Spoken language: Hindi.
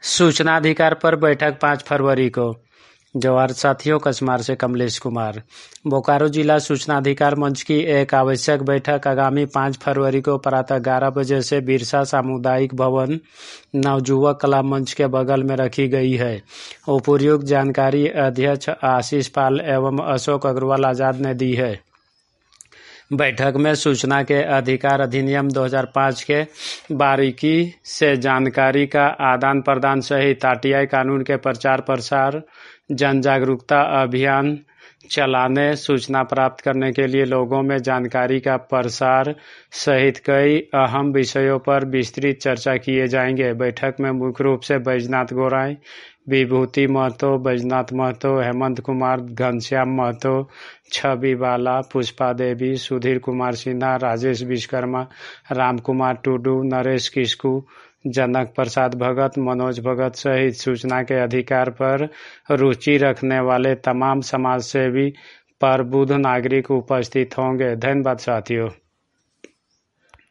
सूचना अधिकार पर बैठक 5 फरवरी को। जवाहर साथियों, कसमार से कमलेश कुमार। बोकारो जिला सूचना अधिकार मंच की एक आवश्यक बैठक आगामी 5 फरवरी को प्रातः 11 बजे से बिरसा सामुदायिक भवन नवयुवक कला मंच के बगल में रखी गई है। उपयुक्त जानकारी अध्यक्ष आशीष पाल एवं अशोक अग्रवाल आजाद ने दी है। बैठक में सूचना के अधिकार अधिनियम 2005 के बारीकी से जानकारी का आदान प्रदान सहित आरटीआई कानून के प्रचार प्रसार, जन जागरूकता अभियान चलाने, सूचना प्राप्त करने के लिए लोगों में जानकारी का प्रसार सहित कई अहम विषयों पर विस्तृत चर्चा किए जाएंगे। बैठक में मुख्य रूप से बैजनाथ गोराई, विभूति महतो, बैजनाथ महतो, हेमंत कुमार, घनश्याम महतो, छवि बाला, पुष्पा देवी, सुधीर कुमार सिन्हा, राजेश विश्वकर्मा, राम कुमार टुडू, नरेश किस्कू, जनक प्रसाद भगत, मनोज भगत सहित सूचना के अधिकार पर रुचि रखने वाले तमाम समाजसेवी प्रबुद्ध नागरिक उपस्थित होंगे। धन्यवाद साथियों।